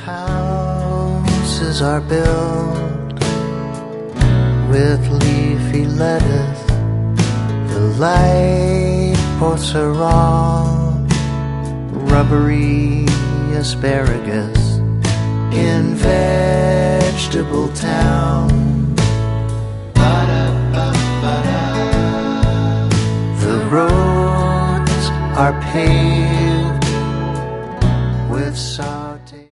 Houses are built with leafy lettuce. The light posts are all rubbery asparagus. In Vegetable Town, the roads are paved with sod.